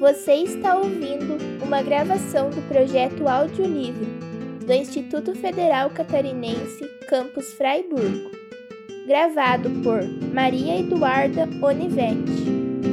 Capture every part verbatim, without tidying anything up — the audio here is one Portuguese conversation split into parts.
Você está ouvindo uma gravação do projeto Audiolivro do Instituto Federal Catarinense, Campus Fraiburgo, gravado por Maria Eduarda Onivete.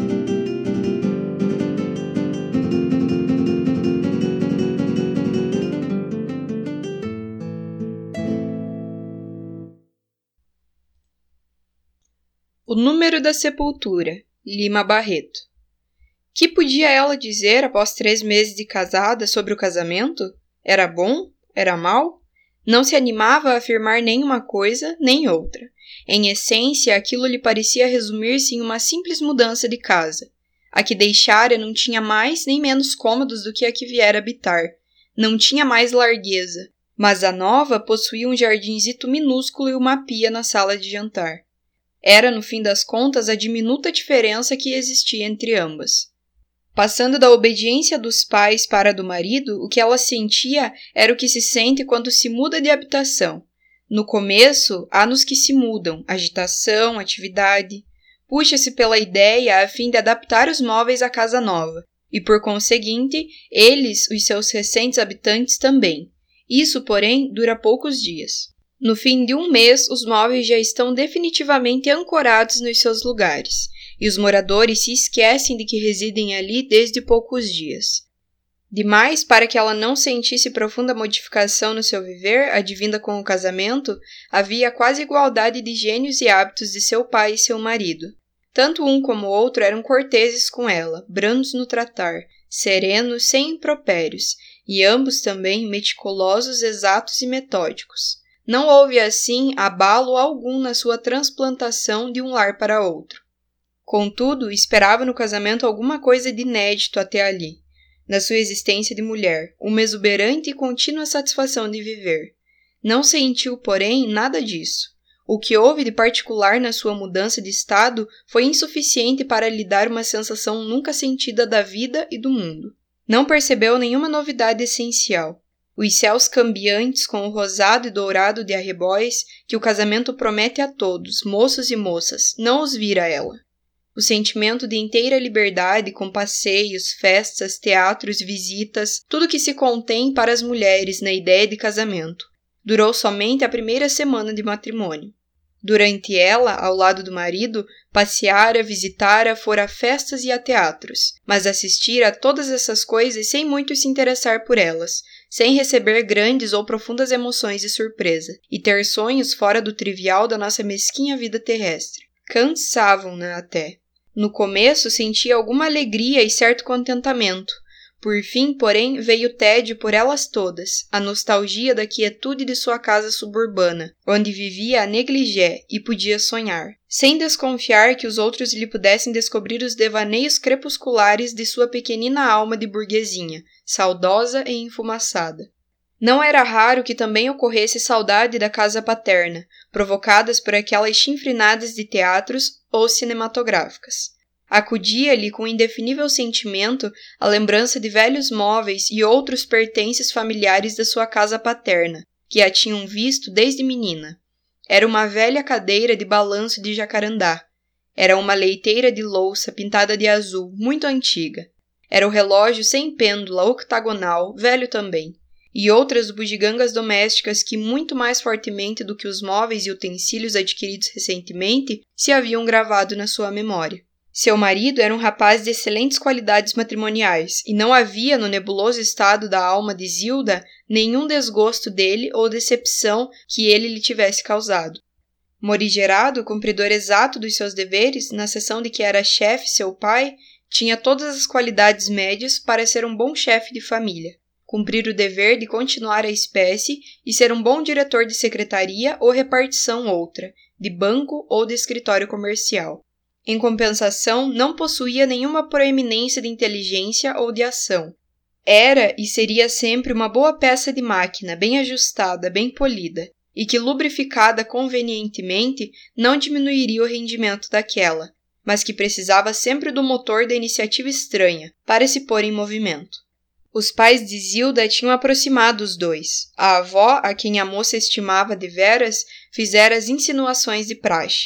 O número da sepultura, Lima Barreto. Que podia ela dizer após três meses de casada sobre o casamento? Era bom? Era mau? Não se animava a afirmar nem uma coisa, nem outra. Em essência, aquilo lhe parecia resumir-se em uma simples mudança de casa. A que deixara não tinha mais nem menos cômodos do que a que viera habitar. Não tinha mais largueza. Mas a nova possuía um jardinzito minúsculo e uma pia na sala de jantar. Era, no fim das contas, a diminuta diferença que existia entre ambas. Passando da obediência dos pais para a do marido, o que ela sentia era o que se sente quando se muda de habitação. No começo, há nos que se mudam, agitação, atividade. Puxa-se pela ideia a fim de adaptar os móveis à casa nova, e por conseguinte, eles, os seus recentes habitantes também. Isso, porém, dura poucos dias. No fim de um mês, os móveis já estão definitivamente ancorados nos seus lugares, e os moradores se esquecem de que residem ali desde poucos dias. Demais para que ela não sentisse profunda modificação no seu viver, advinda com o casamento, havia quase igualdade de gênios e hábitos de seu pai e seu marido. Tanto um como o outro eram corteses com ela, brandos no tratar, serenos, sem impropérios, e ambos também meticulosos, exatos e metódicos. Não houve, assim, abalo algum na sua transplantação de um lar para outro. Contudo, esperava no casamento alguma coisa de inédito até ali, na sua existência de mulher, uma exuberante e contínua satisfação de viver. Não sentiu, porém, nada disso. O que houve de particular na sua mudança de estado foi insuficiente para lhe dar uma sensação nunca sentida da vida e do mundo. Não percebeu nenhuma novidade essencial. Os céus cambiantes com o rosado e dourado de arrebóis que o casamento promete a todos, moços e moças, não os vira ela. O sentimento de inteira liberdade com passeios, festas, teatros, visitas, tudo que se contém para as mulheres na ideia de casamento, durou somente a primeira semana de matrimônio. Durante ela, ao lado do marido, passeara, visitara, fora a festas e a teatros, mas assistira a todas essas coisas sem muito se interessar por elas, sem receber grandes ou profundas emoções de surpresa, e ter sonhos fora do trivial da nossa mesquinha vida terrestre. Cansavam-na até. No começo sentia alguma alegria e certo contentamento. Por fim, porém, veio o tédio por elas todas, a nostalgia da quietude de sua casa suburbana, onde vivia a negligé e podia sonhar, sem desconfiar que os outros lhe pudessem descobrir os devaneios crepusculares de sua pequenina alma de burguesinha, saudosa e enfumaçada. Não era raro que também ocorresse saudade da casa paterna, provocadas por aquelas chinfrinadas de teatros ou cinematográficas. Acudia-lhe com indefinível sentimento a lembrança de velhos móveis e outros pertences familiares da sua casa paterna, que a tinham visto desde menina. Era uma velha cadeira de balanço de jacarandá. Era uma leiteira de louça pintada de azul, muito antiga. Era o relógio sem pêndula, octagonal, velho também. E outras bugigangas domésticas que, muito mais fortemente do que os móveis e utensílios adquiridos recentemente, se haviam gravado na sua memória. Seu marido era um rapaz de excelentes qualidades matrimoniais, e não havia, no nebuloso estado da alma de Zilda, nenhum desgosto dele ou decepção que ele lhe tivesse causado. Morigerado, cumpridor exato dos seus deveres, na seção de que era chefe seu pai, tinha todas as qualidades médias para ser um bom chefe de família, cumprir o dever de continuar a espécie e ser um bom diretor de secretaria ou repartição outra, de banco ou de escritório comercial. Em compensação, não possuía nenhuma proeminência de inteligência ou de ação. Era e seria sempre uma boa peça de máquina, bem ajustada, bem polida, e que, lubrificada convenientemente, não diminuiria o rendimento daquela, mas que precisava sempre do motor da iniciativa estranha, para se pôr em movimento. Os pais de Zilda tinham aproximado os dois. A avó, a quem a moça estimava deveras, fizera as insinuações de praxe.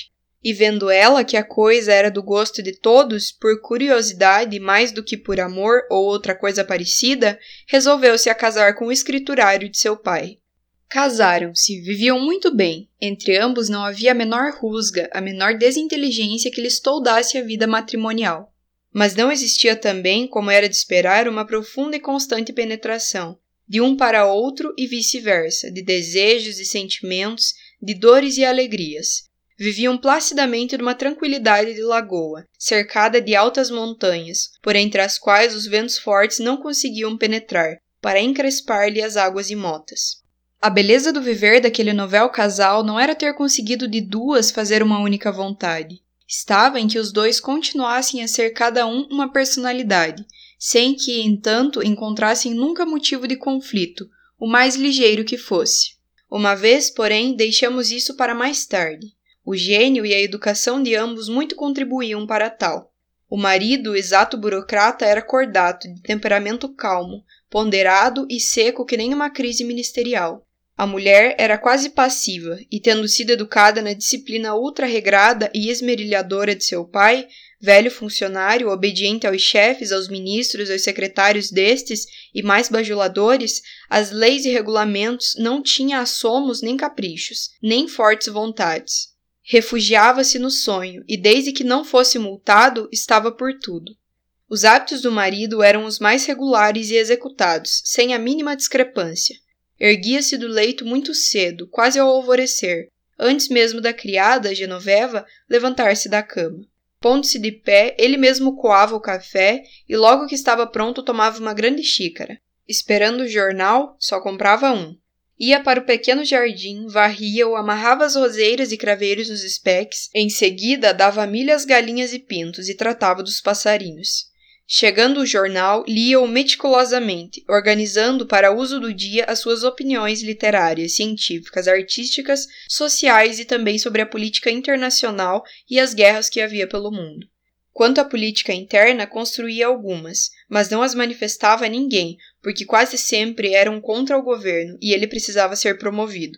E vendo ela que a coisa era do gosto de todos, por curiosidade mais do que por amor ou outra coisa parecida, resolveu-se a casar com o escriturário de seu pai. Casaram-se, viviam muito bem. Entre ambos não havia a menor rusga, a menor desinteligência que lhes toldasse a vida matrimonial. Mas não existia também, como era de esperar, uma profunda e constante penetração, de um para outro e vice-versa, de desejos e sentimentos, de dores e alegrias. Viviam placidamente numa tranquilidade de lagoa, cercada de altas montanhas, por entre as quais os ventos fortes não conseguiam penetrar, para encrespar-lhe as águas imotas. A beleza do viver daquele novel casal não era ter conseguido de duas fazer uma única vontade. Estava em que os dois continuassem a ser cada um uma personalidade, sem que, entanto, encontrassem nunca motivo de conflito, o mais ligeiro que fosse. Uma vez, porém, deixamos isso para mais tarde. O gênio e a educação de ambos muito contribuíam para tal. O marido, exato burocrata, era cordato, de temperamento calmo, ponderado e seco que nem uma crise ministerial. A mulher era quase passiva, e tendo sido educada na disciplina ultra-regrada e esmerilhadora de seu pai, velho funcionário, obediente aos chefes, aos ministros, aos secretários destes e mais bajuladores, as leis e regulamentos não tinha assomos nem caprichos, nem fortes vontades. Refugiava-se no sonho, e desde que não fosse multado, estava por tudo. Os hábitos do marido eram os mais regulares e executados, sem a mínima discrepância. Erguia-se do leito muito cedo, quase ao alvorecer, antes mesmo da criada, Genoveva, levantar-se da cama. Pondo-se de pé, ele mesmo coava o café e logo que estava pronto tomava uma grande xícara. Esperando o jornal, só comprava um. Ia para o pequeno jardim, varria-o, amarrava as roseiras e craveiros nos espeques, em seguida dava milho às galinhas e pintos e tratava dos passarinhos. Chegando o jornal, lia-o meticulosamente, organizando para uso do dia as suas opiniões literárias, científicas, artísticas, sociais e também sobre a política internacional e as guerras que havia pelo mundo. Quanto à política interna, construía algumas, mas não as manifestava a ninguém, porque quase sempre eram contra o governo e ele precisava ser promovido.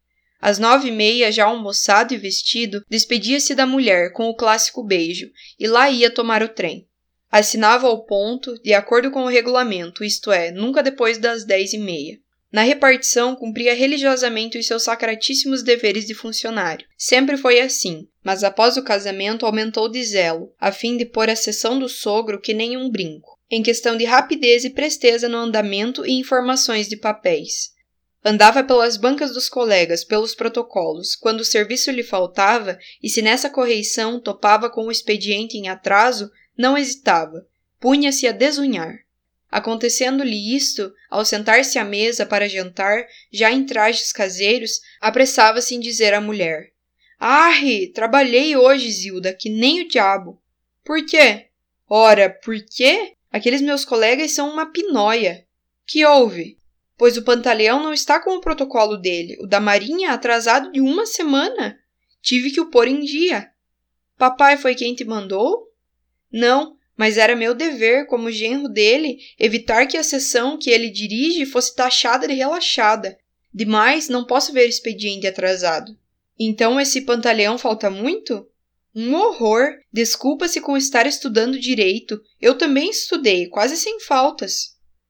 Às nove e meia, já almoçado e vestido, despedia-se da mulher com o clássico beijo, e lá ia tomar o trem. Assinava ao ponto, de acordo com o regulamento, isto é, nunca depois das dez e meia. Na repartição, cumpria religiosamente os seus sacratíssimos deveres de funcionário. Sempre foi assim, mas após o casamento aumentou de zelo, a fim de pôr a sessão do sogro que nem um brinco, em questão de rapidez e presteza no andamento e informações de papéis. Andava pelas bancas dos colegas, pelos protocolos, quando o serviço lhe faltava, e se nessa correição topava com o expediente em atraso, não hesitava, punha-se a desunhar. Acontecendo-lhe isto, ao sentar-se à mesa para jantar, já em trajes caseiros, apressava-se em dizer à mulher: «Arre, trabalhei hoje, Zilda, que nem o diabo!» «Por quê?» «Ora, por quê? Aqueles meus colegas são uma pinóia!» «Que houve?» «Pois o Pantaleão não está com o protocolo dele, o da Marinha atrasado de uma semana. Tive que o pôr em dia.» «Papai foi quem te mandou?» «Não, mas era meu dever, como genro dele, evitar que a sessão que ele dirige fosse taxada de relaxada. Demais, não posso ver expediente atrasado.» «Então esse Pantaleão falta muito?» «Um horror! Desculpa-se com estar estudando direito. Eu também estudei, quase sem faltas.»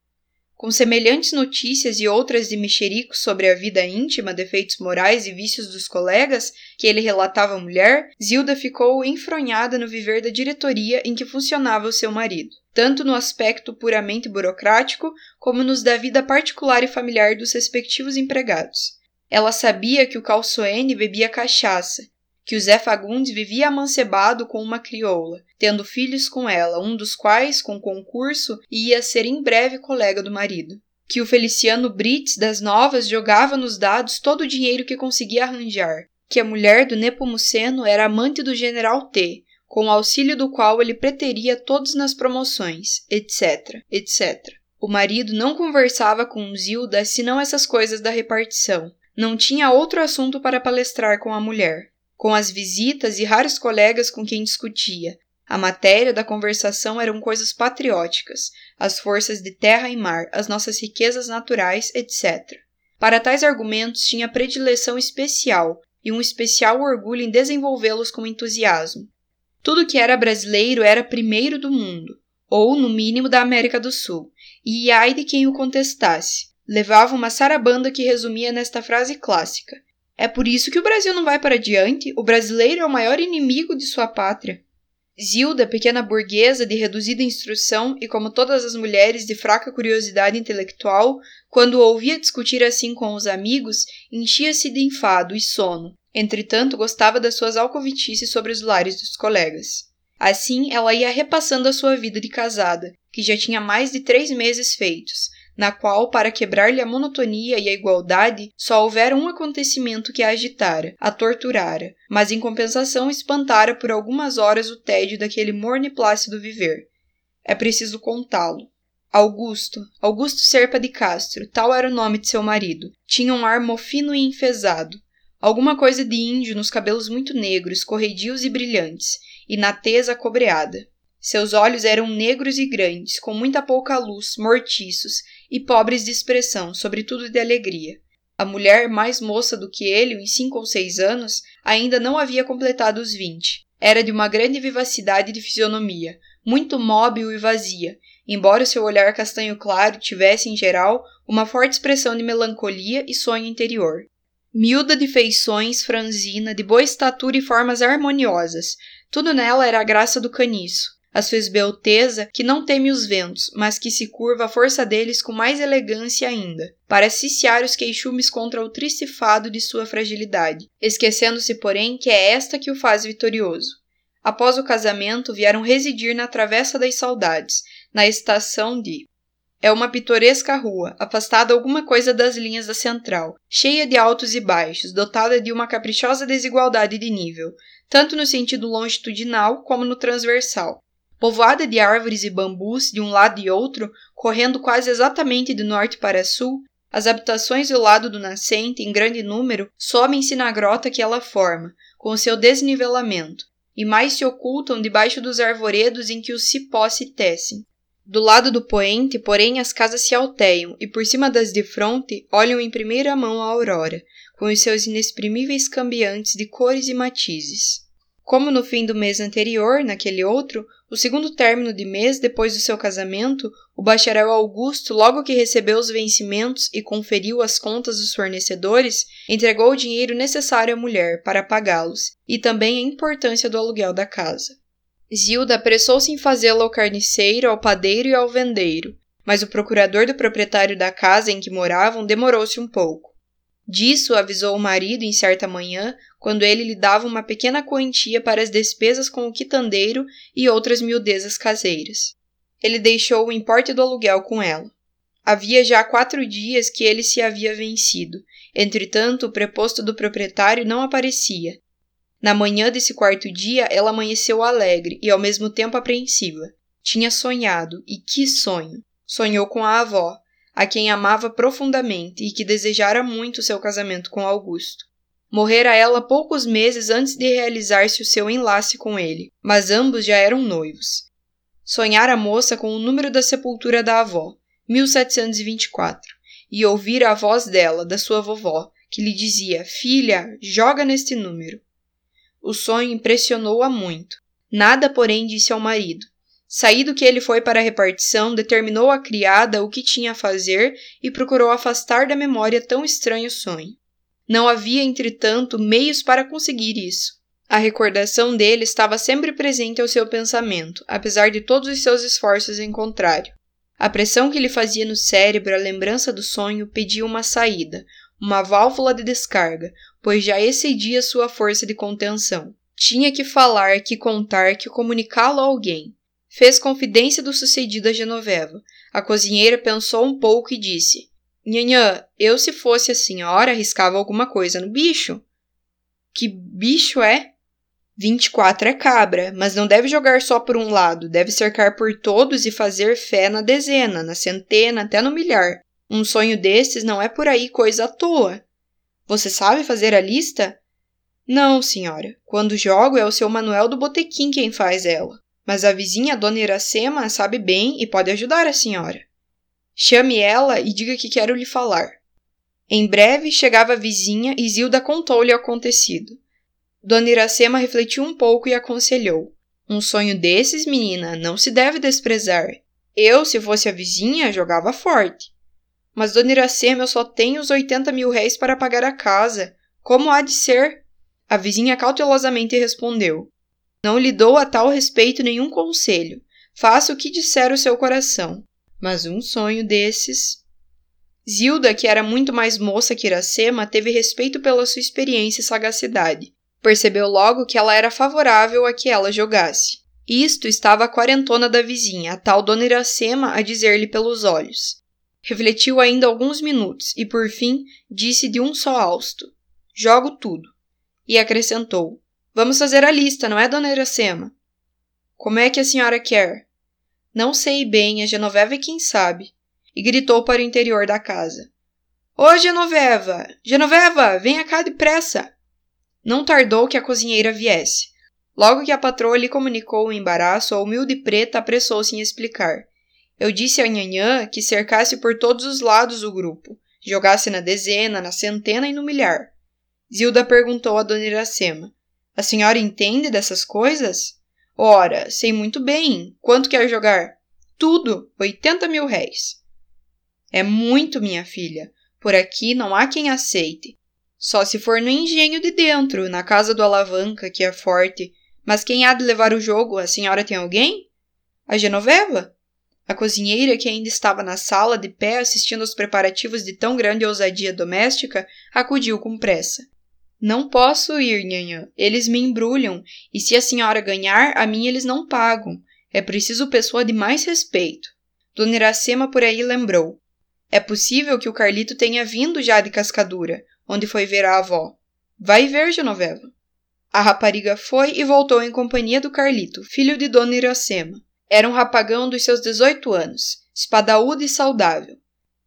Com semelhantes notícias e outras de mexericos sobre a vida íntima, defeitos morais e vícios dos colegas, que ele relatava à mulher, Zilda ficou enfronhada no viver da diretoria em que funcionava o seu marido, tanto no aspecto puramente burocrático, como nos da vida particular e familiar dos respectivos empregados. Ela sabia que o Calçoene bebia cachaça, que o Zé Fagundes vivia amancebado com uma crioula, tendo filhos com ela, um dos quais, com concurso, ia ser em breve colega do marido. Que o Feliciano Brits das Novas jogava nos dados todo o dinheiro que conseguia arranjar. Que a mulher do Nepomuceno era amante do general T, com o auxílio do qual ele preteria todos nas promoções, etc, etcétera. O marido não conversava com Zilda senão essas coisas da repartição. Não tinha outro assunto para palestrar com a mulher. Com as visitas e raros colegas com quem discutia, a matéria da conversação eram coisas patrióticas, as forças de terra e mar, as nossas riquezas naturais, etcétera. Para tais argumentos tinha predileção especial, e um especial orgulho em desenvolvê-los com entusiasmo. Tudo que era brasileiro era primeiro do mundo, ou, no mínimo, da América do Sul, e ai de quem o contestasse. Levava uma sarabanda que resumia nesta frase clássica: é por isso que o Brasil não vai para diante, o brasileiro é o maior inimigo de sua pátria. Zilda, pequena burguesa de reduzida instrução e, como todas as mulheres, de fraca curiosidade intelectual, quando o ouvia discutir assim com os amigos, enchia-se de enfado e sono. Entretanto, gostava das suas alcovitices sobre os lares dos colegas. Assim, ela ia repassando a sua vida de casada, que já tinha mais de três meses feitos, na qual, para quebrar-lhe a monotonia e a igualdade, só houvera um acontecimento que a agitara, a torturara, mas em compensação espantara por algumas horas o tédio daquele morno e plácido viver. É preciso contá-lo. Augusto, Augusto Serpa de Castro, tal era o nome de seu marido, tinha um ar mofino e enfesado, alguma coisa de índio nos cabelos muito negros, corredios e brilhantes, e na tez acobreada. Seus olhos eram negros e grandes, com muita pouca luz, mortiços, e pobres de expressão, sobretudo de alegria. A mulher, mais moça do que ele, em cinco ou seis anos, ainda não havia completado os vinte. Era de uma grande vivacidade de fisionomia, muito móbil e vazia, embora seu olhar castanho claro tivesse, em geral, uma forte expressão de melancolia e sonho interior. Miúda de feições, franzina, de boa estatura e formas harmoniosas, tudo nela era a graça do caniço. A sua esbelteza, que não teme os ventos, mas que se curva à força deles com mais elegância ainda, para ciciar os queixumes contra o triste fado de sua fragilidade, esquecendo-se, porém, que é esta que o faz vitorioso. Após o casamento, vieram residir na Travessa das Saudades, na estação de... É uma pitoresca rua, afastada alguma coisa das linhas da central, cheia de altos e baixos, dotada de uma caprichosa desigualdade de nível, tanto no sentido longitudinal como no transversal. Povoada de árvores e bambus de um lado e outro, correndo quase exatamente de norte para sul, as habitações do lado do nascente, em grande número, somem-se na grota que ela forma, com o seu desnivelamento, e mais se ocultam debaixo dos arvoredos em que os cipós se tecem. Do lado do poente, porém, as casas se alteiam, e por cima das de fronte olham em primeira mão a aurora, com os seus inexprimíveis cambiantes de cores e matizes. Como no fim do mês anterior, naquele outro, o segundo término de mês depois do seu casamento, o bacharel Augusto, logo que recebeu os vencimentos e conferiu as contas dos fornecedores, entregou o dinheiro necessário à mulher para pagá-los, e também a importância do aluguel da casa. Zilda apressou-se em fazê-la ao carniceiro, ao padeiro e ao vendeiro, mas o procurador do proprietário da casa em que moravam demorou-se um pouco. Disso avisou o marido em certa manhã, quando ele lhe dava uma pequena quantia para as despesas com o quitandeiro e outras miudezas caseiras. Ele deixou o importe do aluguel com ela. Havia já quatro dias que ele se havia vencido, entretanto o preposto do proprietário não aparecia. Na manhã desse quarto dia ela amanheceu alegre e ao mesmo tempo apreensiva. Tinha sonhado, e que sonho! Sonhou com a avó, a quem amava profundamente e que desejara muito seu casamento com Augusto. Morrera ela poucos meses antes de realizar-se o seu enlace com ele, mas ambos já eram noivos. Sonhara a moça com o número da sepultura da avó, mil setecentos e vinte e quatro, e ouvira a voz dela, da sua vovó, que lhe dizia: "Filha, joga neste número." O sonho impressionou-a muito. Nada, porém, disse ao marido. Saído que ele foi para a repartição, determinou à criada o que tinha a fazer e procurou afastar da memória tão estranho sonho. Não havia, entretanto, meios para conseguir isso. A recordação dele estava sempre presente ao seu pensamento, apesar de todos os seus esforços em contrário. A pressão que lhe fazia no cérebro a lembrança do sonho pedia uma saída, uma válvula de descarga, pois já excedia sua força de contenção. Tinha que falar, que contar, que comunicá-lo a alguém. Fez confidência do sucedido a Genoveva. A cozinheira pensou um pouco e disse: "Nhanhã, eu se fosse a senhora arriscava alguma coisa no bicho." "Que bicho é?" Vinte e quatro é cabra, mas não deve jogar só por um lado, deve cercar por todos e fazer fé na dezena, na centena, até no milhar. Um sonho destes não é por aí coisa à toa. Você sabe fazer a lista? Não, senhora. Quando jogo é o seu Manuel do Botequim quem faz ela. Mas a vizinha, Dona Iracema, sabe bem e pode ajudar a senhora. Chame ela e diga que quero lhe falar. Em breve chegava a vizinha e Zilda contou-lhe o acontecido. Dona Iracema refletiu um pouco e aconselhou. Um sonho desses, menina, não se deve desprezar. Eu, se fosse a vizinha, jogava forte. Mas, Dona Iracema, eu só tenho os oitenta mil réis para pagar a casa. Como há de ser? A vizinha cautelosamente respondeu. Não lhe dou a tal respeito nenhum conselho. Faça o que disser o seu coração. Mas um sonho desses... Zilda, que era muito mais moça que Iracema, teve respeito pela sua experiência e sagacidade. Percebeu logo que ela era favorável a que ela jogasse. Isto estava a quarentona da vizinha, a tal Dona Iracema, a dizer-lhe pelos olhos. Refletiu ainda alguns minutos e, por fim, disse de um só hausto. Jogo tudo. E acrescentou. Vamos fazer a lista, não é, Dona Iracema? Como é que a senhora quer? Não sei bem, a Genoveva é quem sabe. E gritou para o interior da casa. Ô, Genoveva! Genoveva, venha cá depressa! Não tardou que a cozinheira viesse. Logo que a patroa lhe comunicou o embaraço, a humilde preta apressou-se em explicar. Eu disse a Nhanhã que cercasse por todos os lados o grupo, jogasse na dezena, na centena e no milhar. Zilda perguntou a Dona Iracema. A senhora entende dessas coisas? Ora, sei muito bem. Quanto quer jogar? Tudo, oitenta mil réis. É muito, minha filha. Por aqui não há quem aceite. Só se for no engenho de dentro, na casa do Alavanca, que é forte. Mas quem há de levar o jogo? A senhora tem alguém? A Genoveva? A cozinheira, que ainda estava na sala, de pé, assistindo aos preparativos de tão grande ousadia doméstica, acudiu com pressa. Não posso ir, Nhanhã. Eles me embrulham, e se a senhora ganhar, a mim eles não pagam. É preciso pessoa de mais respeito. Dona Iracema por aí lembrou. É possível que o Carlito tenha vindo já de Cascadura, onde foi ver a avó. Vai ver, Genoveva. A rapariga foi e voltou em companhia do Carlito, filho de Dona Iracema. Era um rapagão dos seus dezoito anos, espadaúdo e saudável.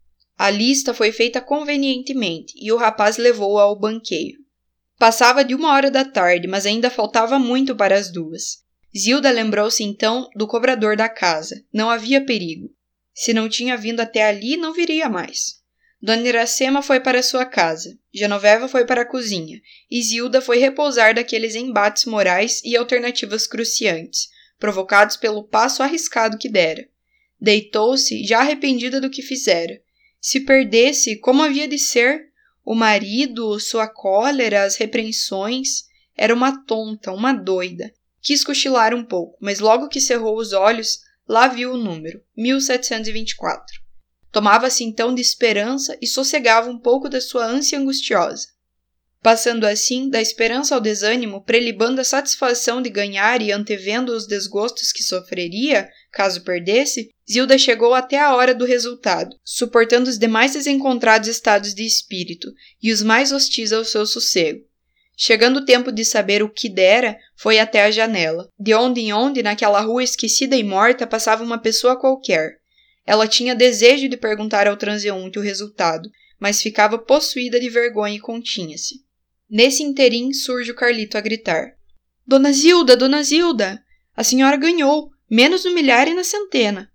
A lista foi feita convenientemente e o rapaz levou-a ao banqueiro. Passava de uma hora da tarde, mas ainda faltava muito para as duas. Zilda lembrou-se então do cobrador da casa. Não havia perigo. Se não tinha vindo até ali, não viria mais. Dona Iracema foi para sua casa, Genoveva foi para a cozinha, e Zilda foi repousar daqueles embates morais e alternativas cruciantes, provocados pelo passo arriscado que dera. Deitou-se, já arrependida do que fizera. Se perdesse, como havia de ser? O marido, sua cólera, as repreensões. Era uma tonta, uma doida. Quis cochilar um pouco, mas logo que cerrou os olhos, lá viu o número, mil setecentos e vinte e quatro. Tomava-se então de esperança e sossegava um pouco da sua ânsia angustiosa. Passando assim, da esperança ao desânimo, prelibando a satisfação de ganhar e antevendo os desgostos que sofreria, caso perdesse, Zilda chegou até a hora do resultado, suportando os demais desencontrados estados de espírito e os mais hostis ao seu sossego. Chegando o tempo de saber o que dera, foi até a janela, de onde em onde, naquela rua esquecida e morta, passava uma pessoa qualquer. Ela tinha desejo de perguntar ao transeunte o resultado, mas ficava possuída de vergonha e continha-se. Nesse interim surge o Carlito a gritar. Dona Zilda, Dona Zilda! A senhora ganhou, menos no milhar e na centena.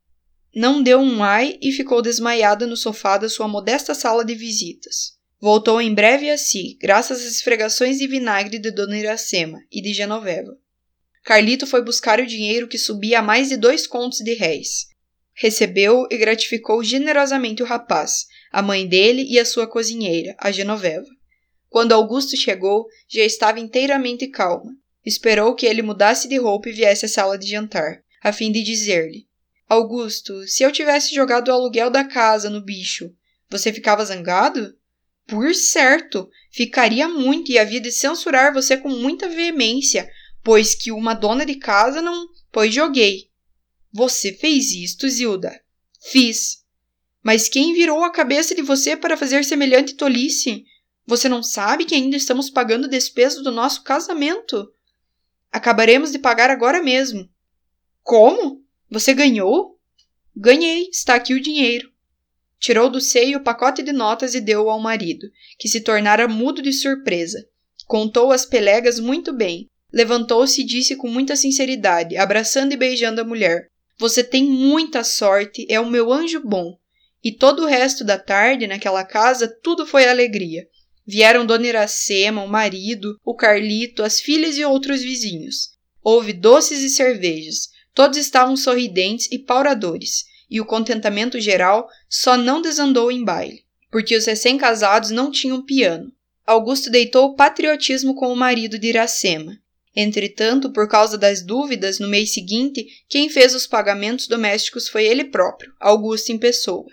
Não deu um ai e ficou desmaiada no sofá da sua modesta sala de visitas. Voltou em breve a si, graças às esfregações de vinagre de Dona Iracema e de Genoveva. Carlito foi buscar o dinheiro que subia a mais de dois contos de réis. Recebeu e gratificou generosamente o rapaz, a mãe dele e a sua cozinheira, a Genoveva. Quando Augusto chegou, já estava inteiramente calma. Esperou que ele mudasse de roupa e viesse à sala de jantar, a fim de dizer-lhe: Augusto, se eu tivesse jogado o aluguel da casa no bicho, você ficava zangado? Por certo, ficaria muito e havia de censurar você com muita veemência, pois que uma dona de casa não... Pois joguei. Você fez isto, Zilda? Fiz. Mas quem virou a cabeça de você para fazer semelhante tolice? Você não sabe que ainda estamos pagando despesas do nosso casamento? Acabaremos de pagar agora mesmo. Como? Você ganhou? Ganhei, está aqui o dinheiro. Tirou do seio o pacote de notas e deu-o ao marido, que se tornara mudo de surpresa. Contou as pelegas muito bem. Levantou-se e disse com muita sinceridade, abraçando e beijando a mulher: Você tem muita sorte, é o meu anjo bom. E todo o resto da tarde, naquela casa, tudo foi alegria. Vieram Dona Iracema, o marido, o Carlito, as filhas e outros vizinhos. Houve doces e cervejas. Todos estavam sorridentes e pauradores. E o contentamento geral só não desandou em baile, porque os recém-casados não tinham piano. Augusto deitou o patriotismo com o marido de Iracema. Entretanto, por causa das dúvidas, no mês seguinte, quem fez os pagamentos domésticos foi ele próprio, Augusto em pessoa.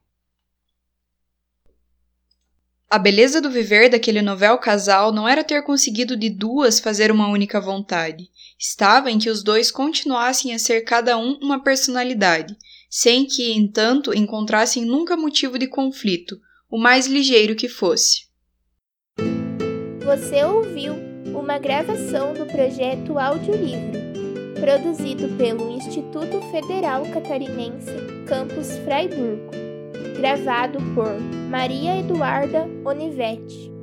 A beleza do viver daquele novel casal não era ter conseguido de duas fazer uma única vontade. Estava em que os dois continuassem a ser cada um uma personalidade, sem que, entanto, encontrassem nunca motivo de conflito, o mais ligeiro que fosse. Você ouviu uma gravação do projeto Audiolivro, produzido pelo Instituto Federal Catarinense Campus Fraiburgo, gravado por Maria Eduarda Onivetti.